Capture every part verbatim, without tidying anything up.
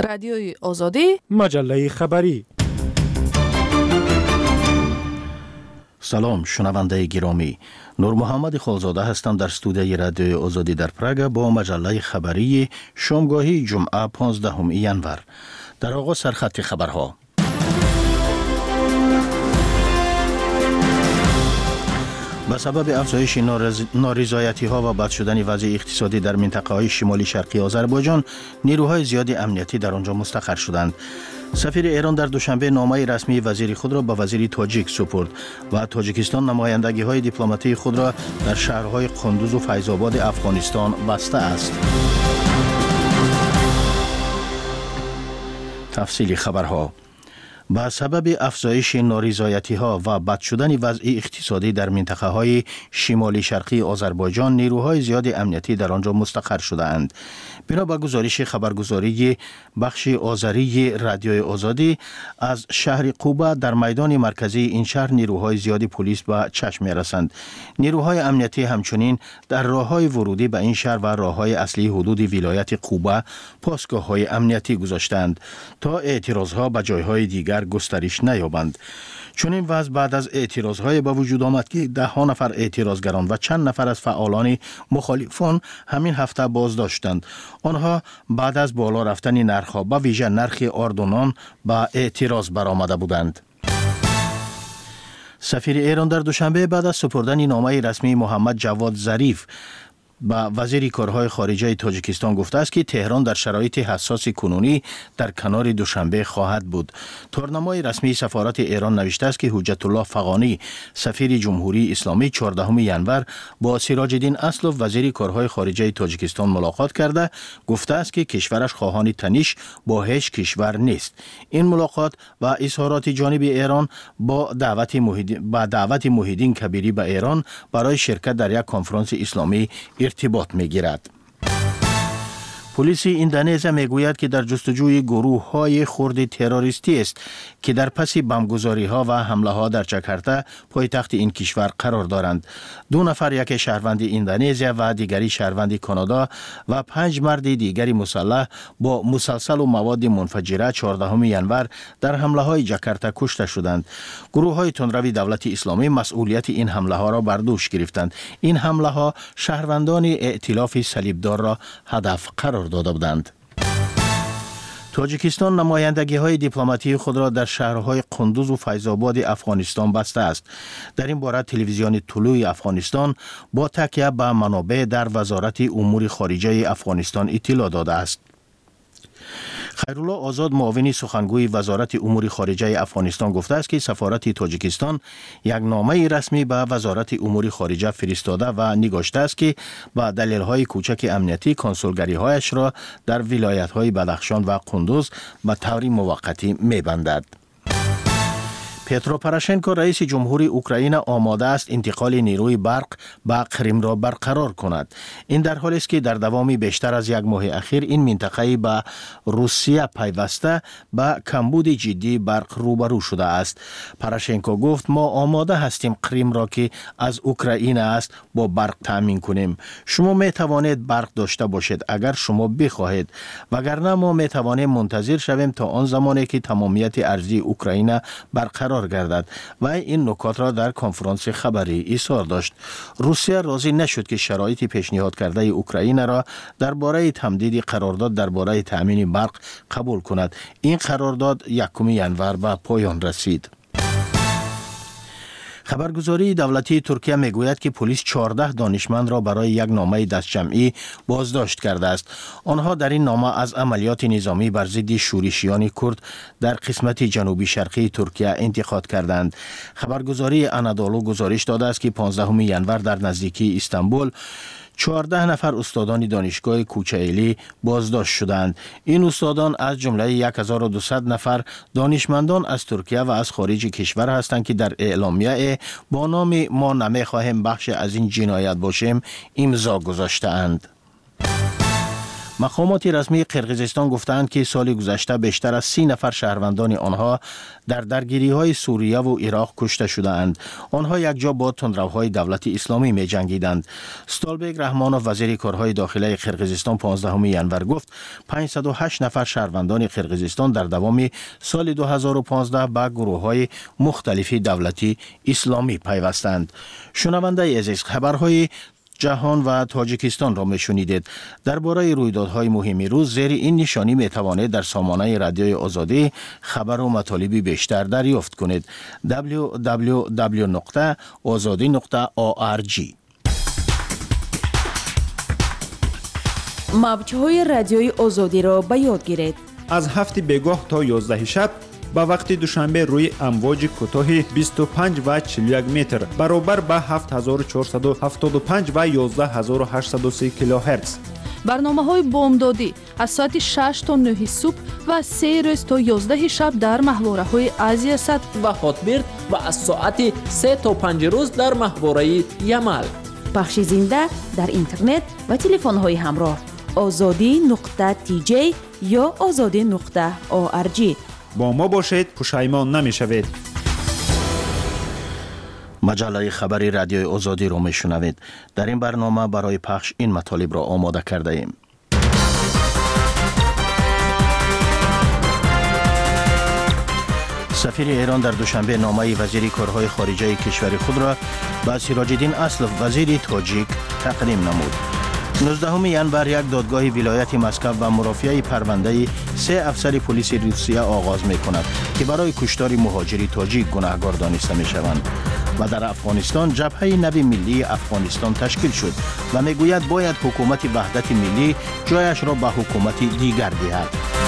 رادیوی آزادی، مجله خبری. سلام شنونده گرامی، نور محمد خالزاده هستم در استودیوی رادیوی آزادی در پراگ با مجله خبری شامگاهی جمعه پانزدهم ژانویه. در آغاز سرخط خبرها. به سبب افزایش نارضایتی ها و بد شدن وضع اقتصادی در منطقه های شمالی شرقی آذربایجان، نیروهای زیادی امنیتی در آنجا مستقر شدند. سفیر ایران در دوشنبه نامه رسمی وزیر خود را به وزیر تاجیک سپرد و تاجیکستان نمایندگی های دیپلماتی خود را در شهرهای قندوز و فیض‌آباد افغانستان بسته است. تفصیل خبرها. به سبب افزایش نارضایتی ها و بد شدن وضع اقتصادی در منطقه های شمالی شرقی آذربایجان، نیروهای زیاد امنیتی در آنجا مستقر شده اند. بنا به گزارش خبرگزاری بخش آذری رادیوی آزادی، از شهر قوبه در میدان مرکزی این شهر نیروهای زیادی پلیس به چشم می رسند. نیروهای امنیتی همچنین در راههای ورودی به این شهر و راههای اصلی حدود ولایت قوبه پاسگاه های امنیتی گذاشتند تا اعتراضها به جایهای دیگر گسترش نیابند. چون این وضع بعد از اعتراضهای به وجود آمد که ده ها نفر اعتراضگران و چند نفر از فعالان مخالفان همین هفته بازداشتند. آنها بعد از بالا رفتن نرخ‌ها به ویژه نرخ آردونان به اعتراض برآمده بودند. سفیر ایران در دوشنبه بعد از سپردن نامه رسمی محمد جواد ظریف به وزیر کارهای خارجه تاجیکستان گفته است که تهران در شرایط حساس کنونی در کنار دوشنبه خواهد بود. تورنمای رسمی سفارت ایران نوشته است که حجت الله فغانی سفیر جمهوری اسلامی چهاردهم ژانویه با سراج الدین اسلوف وزیر کارهای خارجه تاجیکستان ملاقات کرده گفته است که کشورش خواهان تنش با هیچ کشور نیست. این ملاقات و اظهارات جانب ایران با دعوت موحدین با دعوت موحدین کبیری به ایران برای شرکت در یک کنفرانس اسلامی ارتباط می‌گیرد. پلیس اندونزی میگوید که در جستجوی گروه های خرد تروریستی است که در پس بمبگذاری ها و حمله ها در جاکارتا پایتخت این کشور قرار دارند. دو نفر، یک شهروند اندونزی و دیگری شهروند کانادا و پنج مرد دیگری مسلح با مسلسل و مواد منفجره چهاردهم ژانویه در حمله های جاکارتا کشته شدند. گروه های تندروی دولت اسلامی مسئولیت این حمله ها را بر دوش گرفتند. این حمله ها شهروندان ائتلاف صلیبدار را هدف قرار داده بودند. تاجیکستان نمایندگی های دیپلماتی خود را در شهرهای قندوز و فیض‌آباد افغانستان بسته است. در این باره تلویزیون طلوع افغانستان با تکیه به منابع در وزارت امور خارجه افغانستان اطلاع داده است. خیرالله آزاد معاون سخنگوی وزارت امور خارجه افغانستان گفته است که سفارت تاجیکستان یک نامه رسمی به وزارت امور خارجه فرستاده و نگاشته است که با دلایل کوچک امنیتی کنسولگری هایش را در ولایت های بدخشان و قندوز به طور موقتی می‌بندد. پترو پروشنکو رئیس جمهوری اوکراین آماده است انتقال نیروی برق به کریم را برقرار کند. این در حالی است که در دوام بیشتر از یک ماه اخیر این منطقه به روسیه پیوسته به کمبود جدی برق روبرو شده است. پروشنکو گفت ما آماده هستیم کریم را که از اوکراین است با برق تامین کنیم. شما می توانید برق داشته باشید اگر شما بخواهید، وگرنه ما می توانیم منتظر شویم تا آن زمانی که تمامیت ارضی اوکراین برقرار گردد و این نکات را در کنفرانس خبری ایثار داشت. روسیه راضی نشد که شرایط پیشنهاد کرده اوکراین را درباره تمدید قرارداد درباره تامین برق قبول کند. این قرارداد یکم ژانویه به پایان رسید. خبرگزاری دولتی ترکیه میگوید که پلیس چهارده دانشمند را برای یک نامه دستجمعی بازداشت کرده است. آنها در این نامه از عملیات نظامی بر ضد شورشیان کرد در قسمت جنوبی شرقی ترکیه انتقاد کردند. خبرگزاری انادولو گزارش داده است که پانزدهم ژانویه در نزدیکی استانبول چهارده نفر استادان دانشگاه کوچه‌ایلی بازداشت شدند. این استادان از جمله یک هزار و دویست نفر دانشمندان از ترکیه و از خارج کشور هستند که در اعلامیه با نام ما نمی‌خواهیم بخش از این جنایت باشیم امضا گذاشته‌اند. مقامات رسمی قرقیزستان گفتند که سال گذشته بیشتر از سی نفر شهروندان آنها در درگیری‌های سوریه و عراق کشته شده‌اند. آنها یکجا با تندروهای دولت اسلامی می‌جنگیدند. استالبگ رحمانوف وزیر کارهای داخلی قرقیزستان پانزدهم ژانویه گفت پانصد و هشت نفر شهروندان قرقیزستان در دوام سال دو هزار و پانزده به گروه‌های مختلف دولتی اسلامی پیوستند. شنونده عزیز، خبرهای جهان و تاجیکستان را میشنیدید. درباره رویدادهای مهم روز زیر این نشانی میتوانید در سامانه رادیوی آزادی خبر و مطالب بیشتر دریافت کنید. دبلیو دبلیو دبلیو نقطه آزادی نقطه او آر جی. موج‌های رادیوی آزادی را به یاد گیرید. از هفت بگاه تا یازده شب با وقت دوشنبه روی امواج کوتاه بیست و پنج و چهل و یک متر برابر با هفت هزار و چهارصد و هفتاد و پنج و یازده هزار و هشتصد و سه کیلوهرتز. برنامه‌های بامدادی از ساعت شش تا نه صبح و سه روز تا یازده شب در محوره‌های آسیا صد و هاتبرد و از ساعت سه تا پنج روز در محوره یمل. پخش زنده در اینترنت و تلفن‌های همراه آزادی نقطه تی جی یا آزادی نقطه او آر جی. با ما باشید، پشیمان نمی‌شوید. مجله خبری رادیوی آزادی را میشنوید. در این برنامه برای پخش این مطالب را آماده کرده ایم. سفیر ایران در دوشنبه نامه وزیر کارهای خارجه کشور خود را به سراج‌الدین اصلف وزیر تاجیک تقدیم نمود. نوزدهم ژانویه یک دادگاه ولایت مسکو به مرافعه پرونده سه افسر پلیس روسیه آغاز می کند که برای کشتار مهاجری تاجیک گناهکار دانسته می شوند. و در افغانستان جبهه نو ملی افغانستان تشکیل شد و می گوید باید حکومت وحدت ملی جایش را به حکومت دیگر دهد.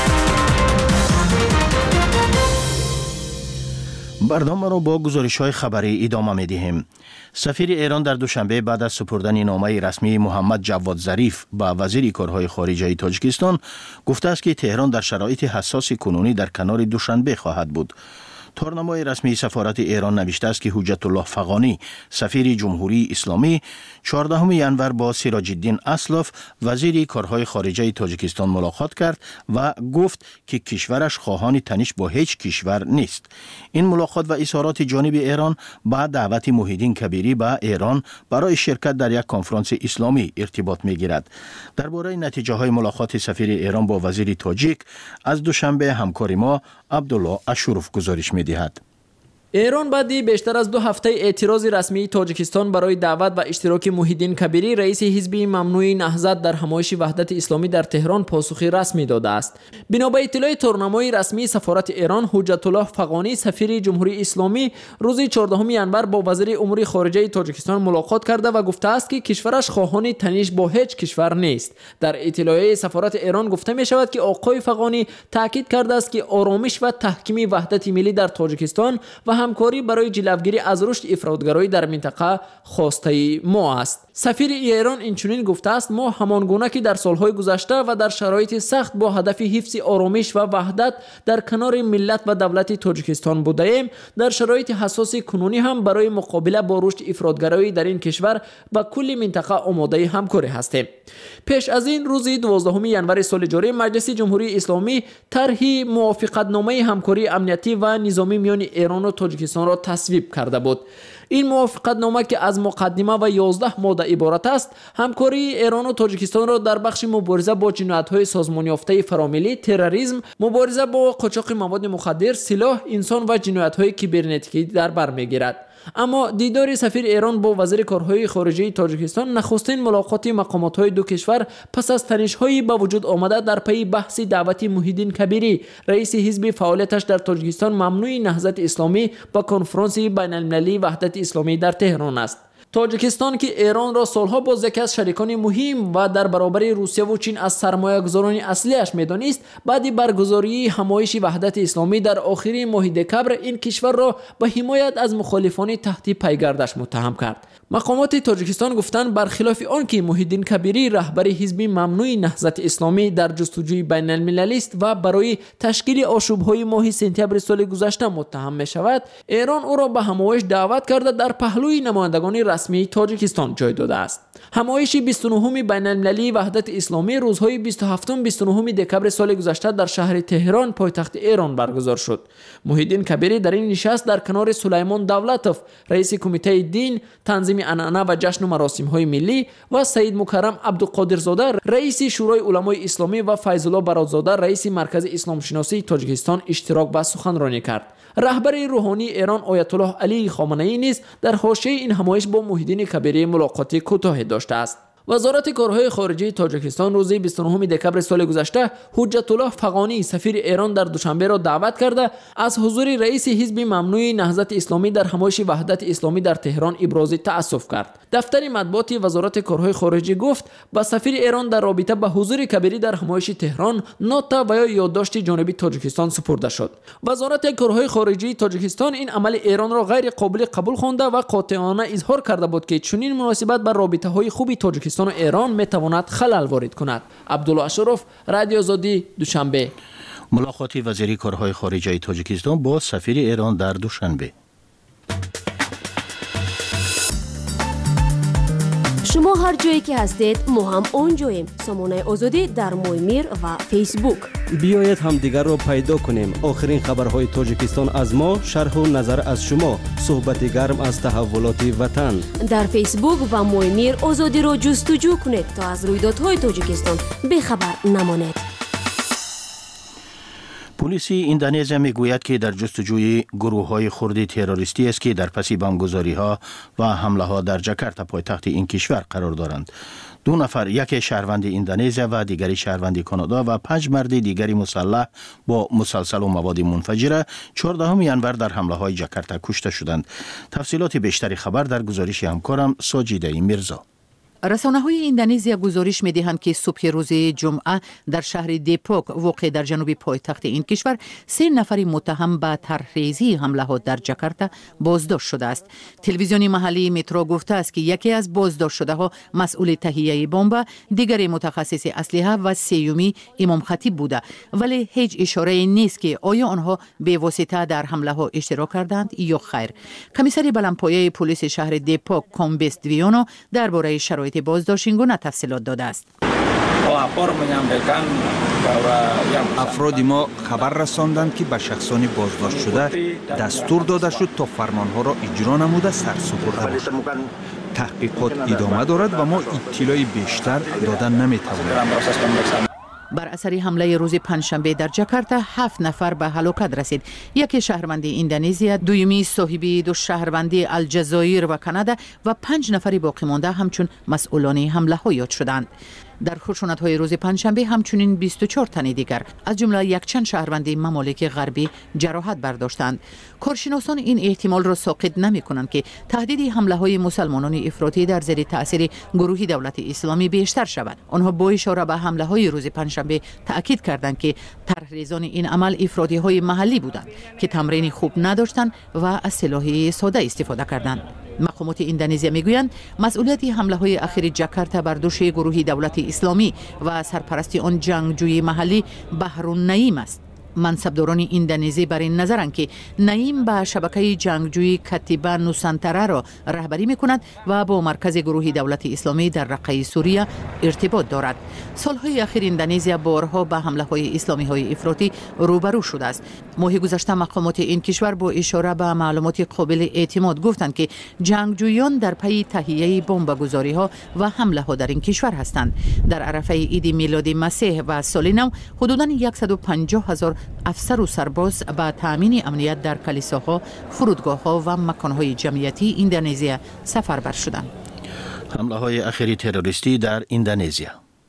برنامه را با گزارش‌های خبری ادامه می‌دهیم. سفیر ایران در دوشنبه بعد از سپردن نامه رسمی محمد جواد ظریف به وزیر کارهای خارجه تاجیکستان گفته است که تهران در شرایط حساس کنونی در کنار دوشنبه خواهد بود. تورنمای رسمی سفارت ایران نوشته است که حجت الله فغانی سفیر جمهوری اسلامی چهاردهم ژانویه با سراج‌الدین اصلف وزیر کارهای خارجه تاجیکستان ملاقات کرد و گفت که کشورش خواهان تنش با هیچ کشور نیست. این ملاقات و اظهارات جانب ایران با دعوت محیدین کبیری به ایران برای شرکت در یک کنفرانس اسلامی ارتباط می‌گیرد. درباره نتیجه های ملاقات سفیر ایران با وزیر تاجیک از دوشنبه همکار ما عبدالله اشروف گزارش می‌دهد. ایران بعدی بیشتر از دو هفته اعتراض رسمی تاجیکستان برای دعوت و اشتراک محیدین کبیری رئیس حزب ممنوع نهضت در همایش وحدت اسلامی در تهران پاسخی رسمی داده است. بنا به اطلاع تورنمای رسمی سفارت ایران، حجت الله فغانی سفیر جمهوری اسلامی روز چهاردهم ژانویه با وزیر امور خارجه تاجیکستان ملاقات کرده و گفته است که کشورش خواهان تنش با هیچ کشور نیست. در اطلاعیه سفارت ایران گفته می شود که آقای فغانی تاکید کرده است که آرامش و تحکیم وحدت ملی در تاجیکستان و همکاری برای جلوگیری از رشد افراطگرایی در منطقه خواسته ما است. سفیر ایران اینچنین گفته است: ما همان گونه که در سالهای گذشته و در شرایط سخت با هدف حفظ آرامش و وحدت در کنار ملت و دولت تاجیکستان بوده ایم، در شرایط حساس کنونی هم برای مقابله با رشد افراطگرایی در این کشور و کل منطقه آماده همکاری هستیم. پیش از این روز دوازدهم ژانویه سال جاری مجلس جمهوری اسلامی طرح موافقتنامه همکاری امنیتی و نظامی میان ایران و تاجیکستان را تصویب کرده بود. این موافقتنامه که از مقدمه و یازده ماده عبارت است، همکاری ایران و تاجیکستان را در بخش مبارزه با جنایت‌های سازمان یافته فراملی، تروریسم، مبارزه با قاچاق مواد مخدر، سلاح، انسان و جنایت‌های کیبرنتیکی در بر می‌گیرد. اما دیدار سفیر ایران با وزیر کارهای خارجه تاجیکستان نخستین ملاقات مقامات‌های دو کشور پس از تنش‌های با وجود آمده در پی بحث دعوت محیدین کبیری رئیس حزب فعالیتش در تاجیکستان ممنوع نهضت اسلامی با کنفرانس بین‌المللی وحدت اسلامی در تهران است. تاجیکستان که ایران را سالها باز یکی از شریکان مهم و در برابر روسیه و چین از سرمایه‌گذاران اصلیش می‌دانست، بعد برگزاری همایش وحدت اسلامی در آخرین ماه دکبر این کشور را به حمایت از مخالفان تحت پیگردش متهم کرد. مقامات تاجیکستان گفتند برخلاف آنکه محیدین کبیری رهبر حزب ممنوع نهضت اسلامی در جستجوی بین المللی است و برای تشکیل آشوب‌های ماه سپتامبر سال گذشته متهم می‌شود، ایران او را به همایش دعوت کرده در پهلوی نمایندگان رسمی تاجیکستان جای داده است. همایش بیست و نهم بین المللی وحدت اسلامی روزهای بیست و هفتم بیست و نهم دکبر سال گذشته در شهر تهران پایتخت ایران برگزار شد. محیدین کبیری در این نشست در کنار سلیمان دولتوف رئیس کمیته دین، تنظیم عنعنه و جشن و مراسم های ملی و سید مکرم عبدالقادرزاده رئیس شورای علمای اسلامی و فیض الله برادزاده رئیس مرکز اسلام شناسی تاجیکستان اشتراک و سخنرانی کرد. رهبر روحانی ایران آیت الله علی خامنه‌ای نیز در حاشیه این همایش با محیدین کبیری ملاقاتی کوتاهی داشته است. وزارت کارهای خارجه تاجیکستان روز بیست و نهم دکبر سال گذشته حجت الله فغانی سفیر ایران در دوشنبه را دعوت کرده از حضور رئیس حزب ممنوع نهضت اسلامی در همایش وحدت اسلامی در تهران ابراز تأسف کرد. دفتر مطبوعاتی وزارت کارهای خارجه گفت با سفیر ایران در رابطه با حضور کبیری در همایش تهران نوتا و یا یادداشت جانبی تاجیکستان سپرده شد. وزارت کارهای خارجه تاجیکستان این عمل ایران را غیر قابل قبول خوانده و قاطعانه اظهار کرده بود که چنین مناسبت با رابطه‌های خوبی تاجیکستان و ایران میتواند خلل وارد کند. عبدالله اشرف، رادیو آزادی، دوشنبه. ملاقات وزیر کارهای خارجه تاجیکستان با سفیر ایران در دوشنبه. شما هر جایی که هستید ما هم اونجاییم. سامانه آزادی در مویمیر و فیسبوک. بیایید هم دیگر را پیدا کنیم. آخرین خبرهای تاجیکستان از ما، شرح و نظر از شما، صحبت گرم از تحولات وطن. در فیسبوک و مویمیر آزادی را جستجو کنید تا از رویدادهای تاجیکستان بخبر نمانید. پلیس اندونزیا میگوید که در جستجوی گروه‌های خردی تروریستی است که در پس بمبگذاری‌ها و حمله‌ها در جاکارتا پایتخت این کشور قرار دارند. دو نفر، یک شهروند اندونزیا و دیگری شهروند کانادا و پنج مرد دیگری مسلح با مسلسل و مواد منفجره چهاردهم ژانویه در حمله‌های جاکارتا کشته شدند. تفصیلات بیشتری خبر در گزارش همکارم ساجیده میرزا. رسانه‌های اندونزیا گزارش می‌دهند که صبح روز جمعه در شهر دیپوک واقع در جنوب پایتخت این کشور سه نفر متهم به طرح‌ریزی حمله‌ها در جاکارتا بازداشت شده است. تلویزیون محلی مترو گفته است که یکی از بازداشت شده‌ها مسئول تهیه بمب، دیگری متخصص اسلحه و سومی امام خطیب بوده، ولی هیچ اشاره نیست که آیا آنها به واسطه در حمله‌ها اشتراک کردند یا خیر. کمیسر بلندپایه پلیس شهر دیپوک کامبست ویونو درباره شرایط بازداشت این گونه تفصیلات داده است. افراد ما خبر رساندند که به شخصان بازداشت شده دستور داده شد تا فرمانها را اجرا نموده سرسپرده باشند. تحقیقات ادامه دارد و ما اطلاعی بیشتر دادن نمیتوانیم. بر اثر حمله روز پنجشنبه در جاکارتا هفت نفر به هلاکت رسید. یک شهروند اندونزیا، دومی صاحبی دو شهروندی الجزایر و کانادا و پنج نفر باقی مانده همچون مسئولان حمله ها یاد شدند. در خشونت‌های روز پنجشنبه همچنین بیست و چهار تن دیگر از جمله یک چند شهروند ممالک غربی جراحت برداشتند. کارشناسان این احتمال را ساقط نمی‌کنند که تهدید حمله‌های مسلمانان افراطی در زیر تأثیر گروه دولت اسلامی بیشتر شود. آنها با اشاره به حمله‌های روز پنجشنبه تأکید کردند که طرحریزان این عمل افراطی‌های محلی بودند که تمرین خوب نداشتند و از سلاح ساده استفاده کردند. مقامات اندونزیا میگویند مسئولیت حمله‌های اخیر جاکارتا بر دوش گروه دولت اسلامی و سرپرستی آن جنگجوی محلی بحرالنعیم است. منصبداران اندونزی بر این نظرند که نعیم به شبکه جنگجوی کتیبه نوسانتره را رهبری می‌کند و با مرکز گروه دولت اسلامی در رقه سوریه ارتباط دارد. سالهای اخیر اندونزیا بارها به حمله‌های اسلامی‌های افراطی روبرو شده است. ماه گذشته مقامات این کشور با اشاره به معلومات قابل اعتماد گفتند که جنگجویان در پی تهیه بمبگذاری‌ها و حمله‌ها در این کشور هستند. در عرفه عید میلاد مسیح و سال نو حدوداً صد و پنجاه هزار افسر و سرباز با تامین امنیت در کلیساها، فرودگاه‌ها و مکان‌های جمعیتی اندونزیا سفربر شدند. حمله‌های اخیر تروریستی در اندونزیا.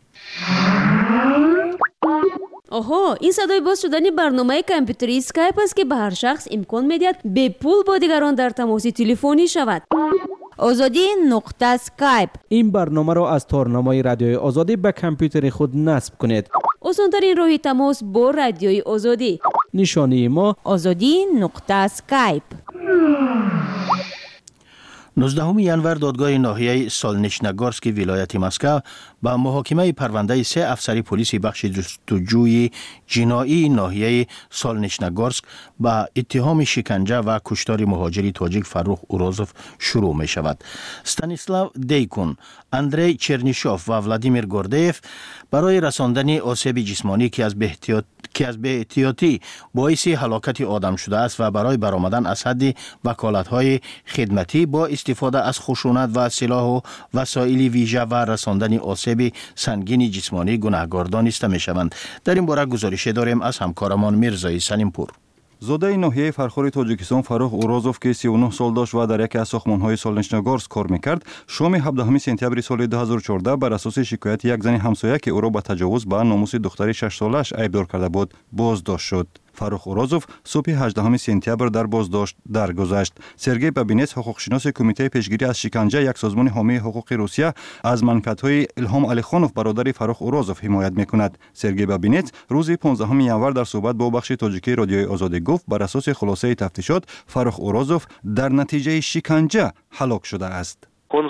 آها، این صدای باز شدن برنامه کامپیوتری اسکایپ است که به هر شخص امکان می‌دهد به پول با دیگران در تماس تلفنی شود. آزادی نقطه اسکایپ. این برنامه را از تارنمای رادیوی آزادی به کامپیوتر خود نصب کنید. آسان‌ترین راه تماس با رادیوی آزادی. نشانی ما آزادی نقطه اسکایپ. نوزدهم ینور دادگاه ناحیه سولنیچنگورسک ولایت مسکو با محاکمه پرونده سه افسر پلیس بخش جستجوی جنایی ناحیه سولنیچنگورسک با اتهام شکنجه و کشتار مهاجری تاجیک فروخ اوروزوف شروع می شود. استانیسلاو دیکون، اندری چرنیشوف و ولادیمیر گوردیف برای رساندن آسیب جسمانی که از بهتیات که از بی‌احتیاطی باعث هلاکت آدم شده است و برای برآمدن از حد وکالت‌های خدمتی با استفاده از خشونت و سلاح و وسایل ویژه و رساندن آسیب سنگین جسمانی گناهکار دانسته می‌شوند. در این باره گزارش داریم از همکارمان میرزای سلیمپور. زاده ناحیه فرخور تاجیکستان فروخ اوروزوف که سی و نه سال داشت و در یکی از ساختمان‌های سولنیچنگورسک کار می‌کرد، شام هفدهم سپتامبر سال دو هزار و چهارده بر اساس شکایت یک زن همسایه که او را به تجاوز به ناموس دختر شش سالش ایبدار کرده بود بازداشت شد. فروخ اوروزوف صبح هجدهم سپتامبر در بازداشت درگذشت. سرگئی بابینتس حقوقشناس کمیته پیشگیری از شکنجه یک سازمان حامی حقوق روسیه از منفعت‌های الهام علیخانوف برادر فروخ اوروزوف حمایت می‌کند. سرگئی بابینتس روز پانزدهم ینور در صحبت با بخش تاجیکی رادیوی آزادی گفت بر اساس خلاصه تفتیشات فروخ اوروزوف در نتیجه شکنجه هلاک شده است.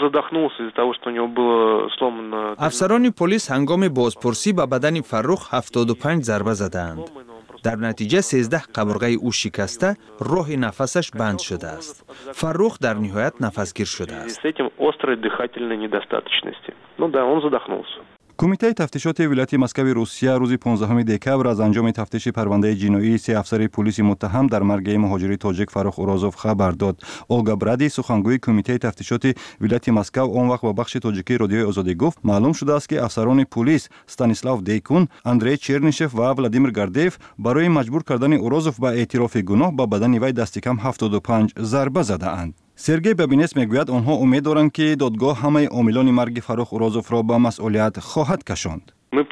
افسران پلیس هنگام بازپرسی به بدن فروخ هفتاد و پنج ضربه زدند. در نتیجه سیزده قبرغه او شکسته راه نفسش بند شده است. فروخ در نهایت نفسگیر شده است. کمیته تفتیشات ولایت مسکو روسیه روز پانزدهم دکبر از انجام تفتیش پرونده جنایی سه افسر پلیس متهم در مرگ مهاجر تاجیک فروخ اوروزوف خبر داد. اولگا برادی سخنگوی کمیته تفتیشات ولایت مسکو آن وقت با بخش تاجیکی رادیوی آزادی گفت معلوم شده است که افسران پلیس استانیسلاو دیکون، اندری چرنیشوف و ولادیمیر گوردیف برای مجبور کردن اوروزوف به اعتراف گناه به بدن وی دست کم هفتاد و پنج ضربه زده اند. سرگئی بابینتس میگوید آنها امید دارند که دادگاه همه عاملان مرگ فروخ اوروزوف را به مسئولیت خواهد کشاند.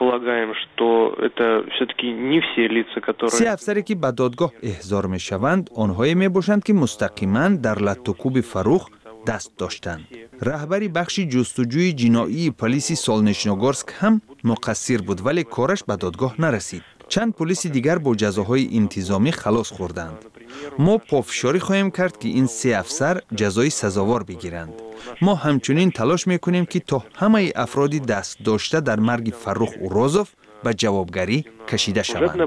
سه افسری که به دادگاه احضار می شوند آنهایی می باشند که مستقیما در لطوکوب فروخ دست داشتند. رهبری بخش جستجوی جنایی پلیس سولنیچنگورسک هم مقصر بود ولی کارش به دادگاه نرسید. چند پلیس دیگر با جزاهای انتظامی خلاص خوردند. ما پافشاری خواهیم کرد که این سه افسر جزای سزاوار بگیرند. ما همچنین تلاش میکنیم که تا همه افرادی دست داشته در مرگ فروخ اوروزوف به جوابگری کشیده شوند.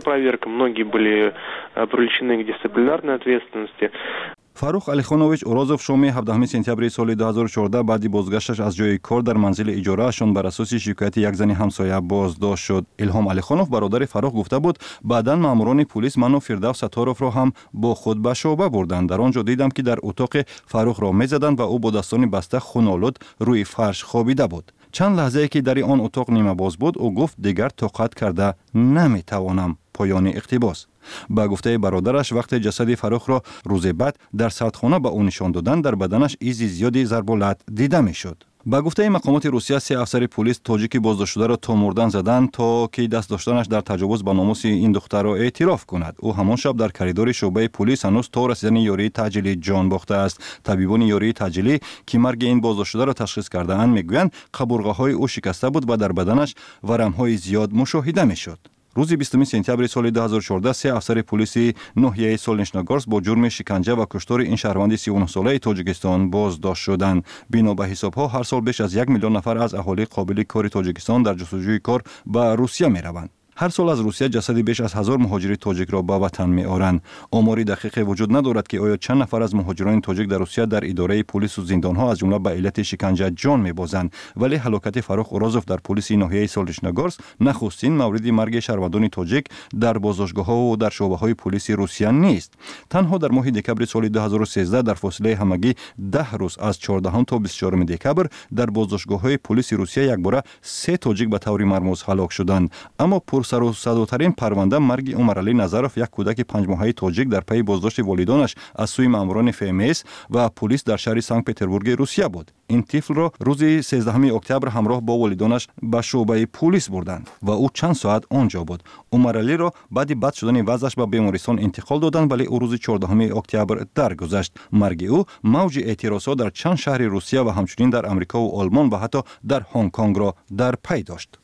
فروخ علیخانوویچ اوروزوف شام هفدهم سپتامبر سال دو هزار و چهارده بعد بازگشتش از جای کار در منزل اجاره‌شان بر اساس شکایت یک زن همسایه بازداشت شد. الهام علیخانوف برادر فروخ گفته بود بعداً ماموران پلیس منو فردوس ستاروف را هم با خود به شعبه بردند. در آنجا دیدم که در اتاق فروخ را می‌زدند و او با دستان بسته خون‌آلود روی فرش خوابیده بود. چند لحظه که در آن اتاق نیمه باز بود او گفت دیگر طاقت کرده نمیتوانم. پایان اقتباس. با گفته برادرش وقتی جسد فروخ را روز بعد در سردخانه به او نشان دادند در بدنش ایز زیادی ضربالت دیده میشد. با گفته مقامات روسیه سه افسر پلیس تاجیکی بازداشت شده را تا مردن زدند تا که دست داشتنش در تجاوز به ناموس این دختر را اعتراف کند. او همان شب در کریدور شعبه پلیس هنوز تا رسیدن یاری تجلی جان باخته است. طبیبان یاری تجلی که مرگ این بازداشت شده را تشخیص کرده اند میگویند قبرغه های او شکسته بود و در بدنش ورم های زیاد مشاهده میشد. روز بیستم سپتامبر سال دو هزار و چهارده سه افسر پلیس ناحیه سولنیچنگورسک با جرم شکنجه و کشتار این شهروند سی و نه ساله تاجیکستان بازداشت شدند. بنا به حسابها هر سال بیش از یک میلیون نفر از اهالی قابل کار تاجیکستان در جستجوی کار به روسیه می روند. هر سال از روسیه جسد بیش از هزار مهاجر تاجیک را به وطن می آورند. آماری دقیقی وجود ندارد که آیا چند نفر از مهاجران تاجیک در روسیه در اداره پلیس و زندانها از جمله به علت شکنجه جان می بازند. ولی هلاکت فروخ اوروزوف در پلیس ناحیه سولنیچنگورسک نخستین مورد مرگ شهروندان تاجیک در بازداشتگاه‌ها و در شعبه‌های پلیس روسیه نیست. تنها در ماه دکبر سال دو هزار و سیزده در فاصله همگی ده روز از چهاردهم تا بیست و چهارم دکبر در بازداشتگاه‌های پلیس روسیه یکباره سه تاجیک به طور مرموز هلاک شدند. اما سر و صداترین پرونده مرگ عمرعلی نظروف یک کودک پنج ماهه تاجیک در پی بازداشت والدانش از سوی ماموران اف ام اس و پلیس در شهر سنت پترزبورگ روسیه بود. این طفل را روز سیزدهم اکتبر همراه با والدانش به شعبه پلیس بردند و او چند ساعت آنجا بود. عمرعلی را بعد بد شدن وضعش به بیمارستان انتقال دادند ولی او روز چهاردهم اکتبر درگذشت. مرگ او موج اعتراضات در چند شهر روسیه و همچنین در امریکا و آلمان و حتی در هنگ کنگ را در پی داشت.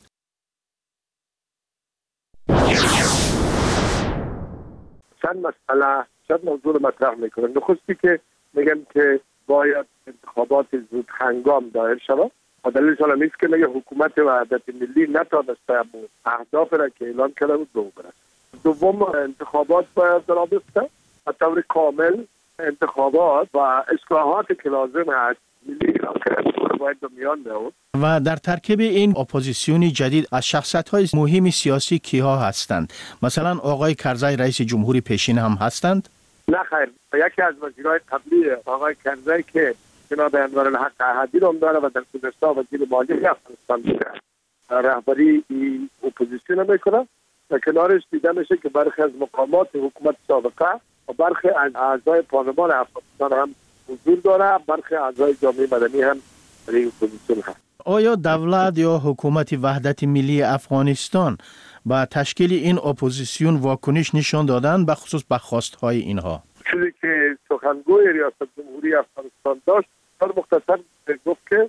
چند مسئله چند موضوع مطرح میکنن. نخستی که میگن که باید انتخابات زود هنگام دایر شود. و دلیلش هم است که نگه حکومت وحدت ملی نتوانسته اهداف را که اعلان کرده بود به او برسد. دوم، انتخابات باید را بیفته به طور کامل. انتخابات و اصلاحاتی که لازم است ملی را باید به میان بیاورد. و در ترکیب این اپوزیسیون جدید از شخصیت‌های مهم سیاسی کیها هستند؟ مثلا آقای کرزی رئیس جمهوری پیشین هم هستند؟ نه خیر، یکی از وزیرای قبلی آقای کرزی که جناب انورالحق احدی را داره و در گذشته وزیر مالیه افغانستان بوده، رهبری این اپوزیسیون میکنه. و کنارش دیده میشه که برخی از مقامات حکومت سابقه و برخی از اعضای پارلمان افغانستان هم حضور داره، برخی اعضای جامعه مدنی هم در این اپوزیسیون هست. آیا دولت یا حکومت وحدت ملی افغانستان با تشکیل این اپوزیسیون واکنش نشان دادن به خصوص به خواستهای اینها؟ چیزی که سخنگوی ریاست جمهوری افغانستان داشت در مختصر گفت که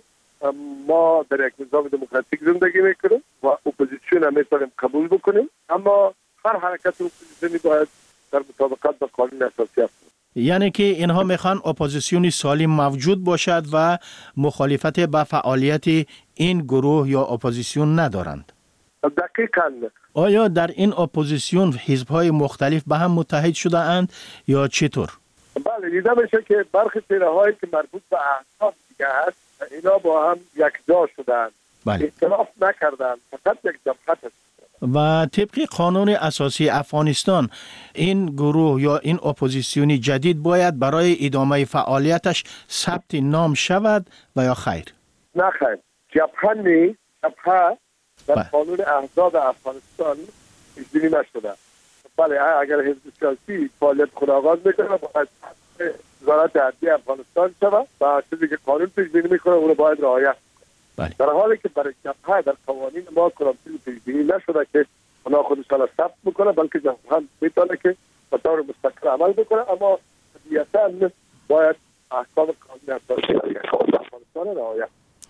ما در یک نظام دموکراتیک زندگی میکنیم و اپوزیسیون هم میتونیم قبول بکنیم، اما هر حرکت اپوزیسیونی باید در مطابقت با قانون اساسی است. یعنی که اینها میخوان اپوزیسیونی سالم موجود باشد و مخالفت به فعالیت این گروه یا اپوزیسیون ندارند. دقیقاً. آیا در این اپوزیسیون حزب‌های مختلف به هم متحد شده اند یا چطور؟ بله، دیده میشه که برخی چهره‌هایی که مربوط به احزاب دیگه هست اینا با هم یکجا شدند. بله. اختلاف نکردند، فقط یک جماعت هست. و طبق قانون اساسی افغانستان این گروه یا این اپوزیسیونی جدید باید برای ادامه فعالیتش ثبت نام شود و یا خیر؟ نه خیر، جبهه نی جبهه در بله. قانون احزاب افغانستان پیش‌بینی نشده. بله، اگر حزب سیاسی فعالیت خود آغاز میکنه باید وزارت عدلیه افغانستان شود و چیزی که قانون پیش‌بینی میکنه اون رو باید رعایت. بله. در حالی که برای جبهه در قوانین ما کنم چیزی پیش‌بینی نشده که اونا خودشان را ثبت بکنه، بلکه جبهه میتونه که به طور مستقل عمل بکنه، اما طبیعتاً باید احکام قانون اساسی افغانستان رعایت.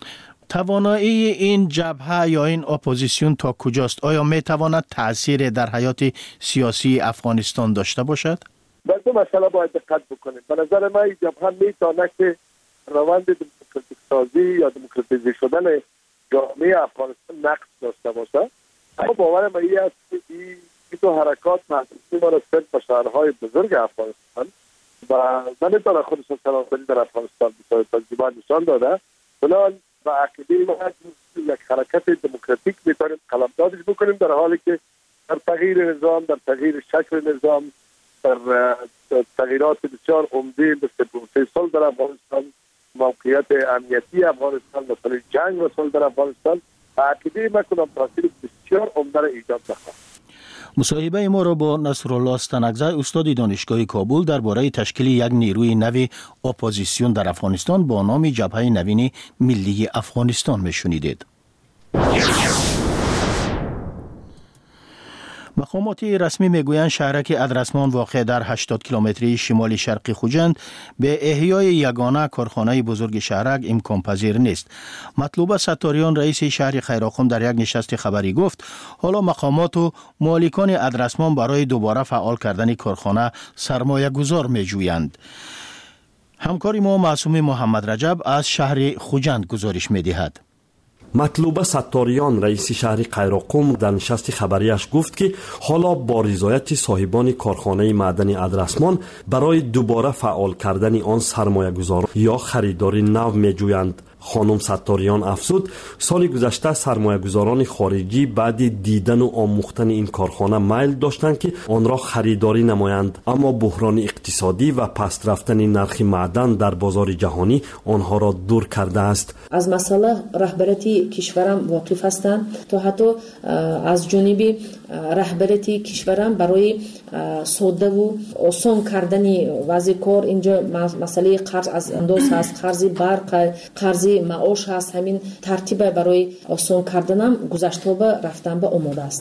توانایی این جبهه یا این اپوزیسیون تا کجاست؟ آیا می تواند تأثیر در حیات سیاسی افغانستان داشته باشد؟ در دو مسئله باید دقت بکنیم. به نظر من این جبهه میتونه که روند دموکراتیک سازی یا دموکراتیزه شدن جامعه افغانستان نقش داشته باشه. اما باور من این است که این دو حرکات محدودی ما را صرف به شهرهای بزرگ افغانستان و نمیتونه خودشون سراسری در افغانستان بسیار تجربه نشان داده. بنابراین و عقیده ما یک حرکت دموکراتیک میتونیم قلمدادش بکنیم، در حالی که در تغییر نظام، در تغییر شکل نظام، در تغییرات بسیار عمده مثل فیصل در افغانستان، موقعیت امنیتی افغانستان، مثل جنگ وصل در افغانستان، عقیده ما کنم تاثیر بسیار عمده را ایجاد نخواهد. مصاحبه ما را با نصرالله استنکزی استاد دانشگاه کابل درباره تشکیل یک نیروی نو اپوزیسیون در افغانستان با نام جبهه نوین ملی افغانستان میشنیدید. مقامات رسمی میگویند شهرک ادرسمان واقع در هشتاد کیلومتری شمال شرقی خوجند به احیای یگانه کارخانه بزرگ شهرک امکان پذیر نیست. مطلوبه ستاریان رئیس شهر خیراخم در یک نشست خبری گفت حالا مقامات و مالکان ادرسمان برای دوباره فعال کردن کارخانه سرمایه گذار میجویند. همکاری ما معصوم محمد رجب از شهر خوجند گزارش میدهد. مطلوبه ستاریان رئیس شهر قیراقم در نشست خبریش گفت که حالا با رضایت صاحبان کارخانه معدن ادرسمان برای دوباره فعال کردن آن سرمایه گذار یا خریداری نو می جویند. خانم ستاریان افزود سال گذشته سرمایه گذاران خارجی بعد دیدن و آموختن این کارخانه میل داشتند که آن را خریداری نمایند، اما بحران اقتصادی و پست رفتن نرخ معدن در بازار جهانی آنها را دور کرده است. از مسئله رهبریت کشورم واقف هستند تا حتی از جانب رهبریت کشورم برای ساده و آسان کردن وضع کار اینجا مسئله قرض از انداز هست، قرض برق، قرض معاش هست، همین ترتیب برای آسان کردنم گذشته به رفتن به آماده است.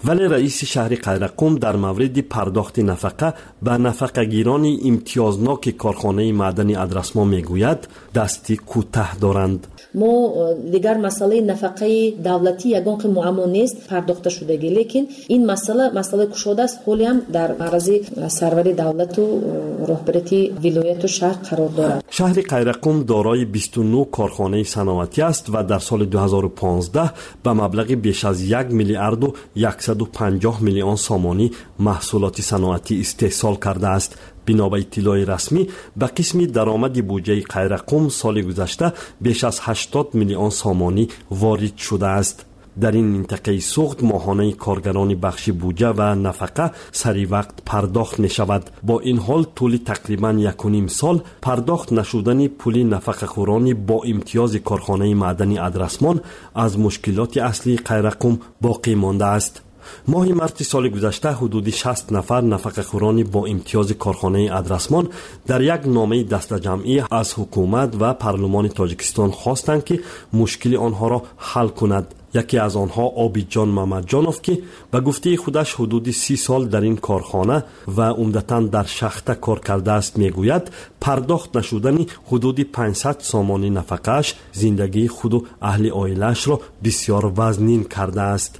ولی رئیس شهر قیرقوم در مورد پرداخت نفقه به نفقه‌گیران امتیازناک کارخانه معدن ادرسمان میگوید دستی کوتاه دارند. ما دیگر مسئله نفقه دولتی یگان که معما نیست پرداخته شدگی، لیکن این مسئله مسئله کشاده است، حالی هم در معرض سرور دولت و رهبری ولایت و شهر قرار دارد. شهر قیرقوم دارای بیست و نه کارخانه صنعتی است و در سال دو هزار و پانزده به مبلغ بیش از یک میلیارد و صد و پنجاه میلیون سامانی محصولات صنعتی استحصال کرده است. بنا به اطلاع رسمی به قسم درآمد بودجه قیرقوم سال گذشته بیش از هشتاد میلیون سامانی وارد شده است. در این منطقه سوخت ماهانه کارگران بخش بودجه و نفقه سری وقت پرداخت می شود. با این حال طول تقریبا یک و نیم سال پرداخت نشدن پول نفقه خورانی با امتیاز کارخانه معدنی ادرسمان از مشکلات اصلی قیرقوم باقی مانده است. ماه مارس سال گذشته حدود شصت نفر نفقه خورانی با امتیاز کارخانه ادرسمان در یک نامه دست جمعی از حکومت و پارلمان تاجیکستان خواستند که مشکل آنها را حل کند. یکی از آنها عابدجان محمدجانوف که به گفته خودش حدود سی سال در این کارخانه و عمدتاً در شخته کار کرده است میگوید پرداخت نشدن حدود پانصد سامانی نفقه‌اش زندگی خود و اهل عائله‌اش را بسیار وزنین کرده است.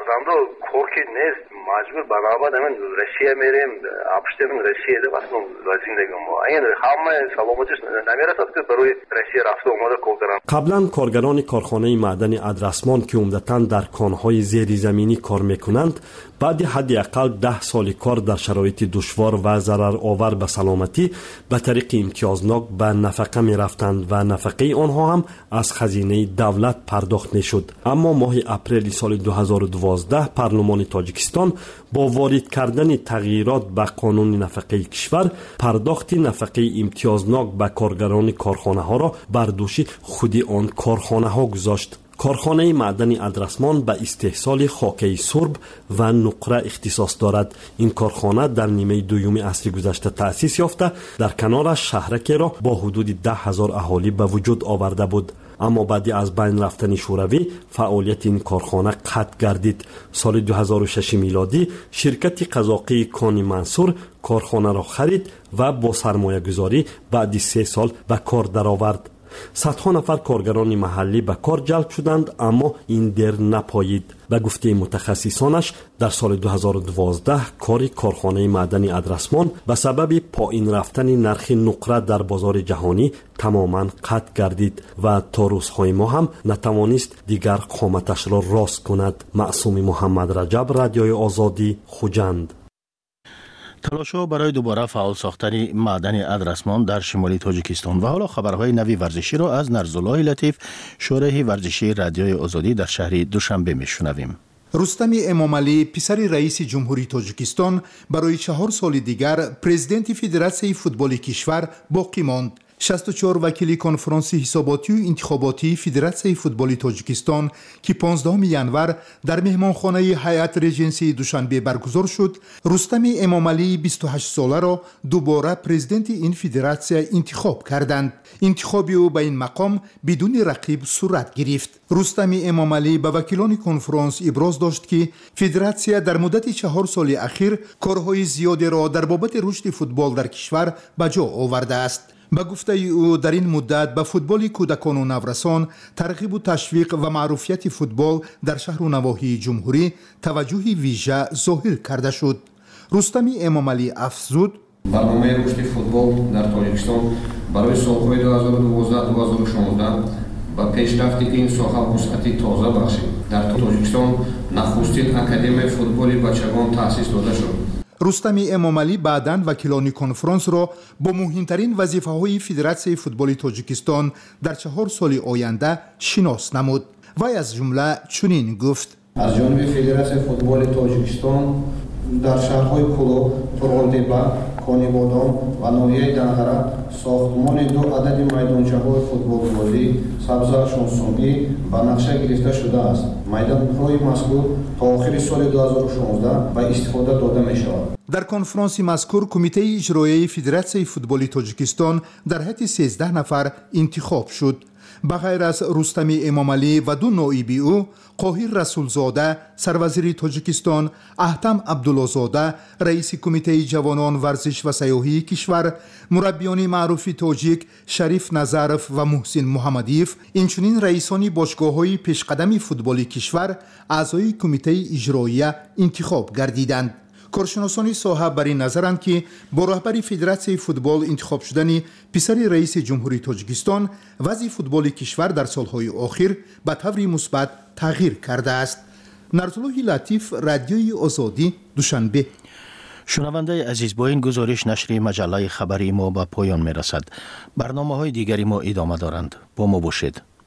نیست مجبور بنابرای من روسیه میریم ابشتم روسیه ده واسه زندگی ما این همه سلامتش نمیرسد که برای روسیه رفته اومده کار کنم. قبلا کارگران کارخانه معدن ادرسمان که عمدتاً در کانهای زیر زمینی کار میکنند بعد حداقل ده سال کار در شرایط دشوار و ضرر آور به سلامتی به طریق امتیازناک به نفقه می رفتند و نفقه آنها هم از خزینه دولت پرداخت می شد. اما ماه اپریل سال دو هزار و دوازده پارلمان تاجیکستان با وارد کردن تغییرات به قانون نفقه کشور پرداخت نفقه امتیازناک به کارگران کارخانه ها را بر دوش خود آن کارخانه ها گذاشت. کارخانه معدن ادرسمان به استحصال خاکه سرب و نقره اختصاص دارد. این کارخانه در نیمه دوم عصر گذشته تأسیس یافته در کنارش شهرکی را با حدود ده هزار اهالی به وجود آورده بود. اما بعد از بین رفتن شوروی فعالیت این کارخانه قطع گردید. سال دو هزار و شش میلادی شرکت قزاقی کانی منصور کارخانه را خرید و با سرمایه گذاری بعد سه سال به کار درآورد. صدها نفر کارگران محلی به کار جلب شدند اما این در نپایید. به گفته متخصصانش در سال دو هزار و دوازده کار کارخانه معدنی ادرسمان به سبب پایین رفتن نرخ نقره در بازار جهانی تماما قطع گردید و تا روزهای ما هم نتوانست دیگر قامتش را راست کند. معصوم محمد رجب، رادیوی آزادی، خوجند. تلاش‌ها برای دوباره فعال ساختن معدن ادرسمان در شمالی تاجیکستان و حالا خبرهای نوی ورزشی را از نرزالله لطیف، شورح ورزشی رادیوی آزادی در شهر دوشنبه میشنویم. رستم امامعلی پسر رئیس جمهوری تاجیکستان برای چهار سال دیگر پرزیدنت فدراسیون فوتبال کشور باقی ماند. شصت و چهار وکیل کنفرانس حساباتی و انتخاباتی فدراسیون فوتبال تاجیکستان که پانزدهم ژانویه در مهمانخانه هیئت رژنسی دوشنبه برگزار شد، رستم امامعلی بیست و هشت ساله را دوباره پرزیدنت این فدراسیون انتخاب کردند. انتخاب او به این مقام بدون رقیب صورت گرفت. رستم امامعلی به وکیلان کنفرانس ابراز داشت که فدراسیون در مدت چهار سال اخیر کارهای زیادی را در بابت رشد فوتبال در کشور به جا آورده است. به گفته او در این مدت به فوتبال کودکان و نورسان ترغیب و تشویق و معروفیت فوتبال در شهر و نواحی جمهوری توجه ویژه ظاهر کرده شد. رستم امامعلی افزود: برنامه رشد فوتبال در تاجیکستان برای سالهای دو هزار و دوازده دو هزار و شانزده با پیشرفت این ساحه وسعتی تازه بخشید. در تاجیکستان نخستین اکادمی فوتبال بچگان تأسیس داده شد. رستم امامعلی بعداً وکیلان کنفرانس را با مهمترین وظیفه‌های فدراسیون فوتبال تاجیکستان در چهار سال آینده شناس نمود. وی از جمله چنین گفت: از جانب فدراسیون فوتبال تاجیکستان در شهرهای کلو، تورغلتپه، کانیبادام و ناحیه دنغره ساختمان دو عدد میدانچه‌های فوتبال بازی سبزه شانسونی به نقشه گرفته شده است. میدان‌های مذکور تا آخر سال دو هزار و شانزده به استفاده داده می شود. در کنفرانس مذکور کمیته اجرایی فدراسیون فوتبال تاجیکستان در حیث سیزده نفر انتخاب شد. ба ғайр аз рустами эмомалӣ ва ду ноиби ӯ қоҳир расулзода сарвазири тоҷикистон, аҳтам абдуллозода раиси кумитаи ҷавонон варзиш ва сайёҳии кишвар, мураббиёни маъруфи тоҷик шариф назаров ва муҳсин муҳаммадиев, инчунин раисони бошгоҳҳои пешқадами футболи кишвар аъзои кумитаи иҷроия интихоб гардиданд. коршиносони соҳа бар ин назаранд ки бо раҳбари федератсияи футбол интихоб шудани писари раиси ҷумҳурии тоҷикистон вазъи футболи кишвар дар солҳои охир ба таври мусбат тағйир кардааст. нарзуллоҳи латиф, радиои озодӣ, душанбе. шунавандаи азиз, бо ин гузориш нашри маҷаллаи хабари мо ба поён мерасад. барномаҳои дигари мо идома доранд. бо мо бошед.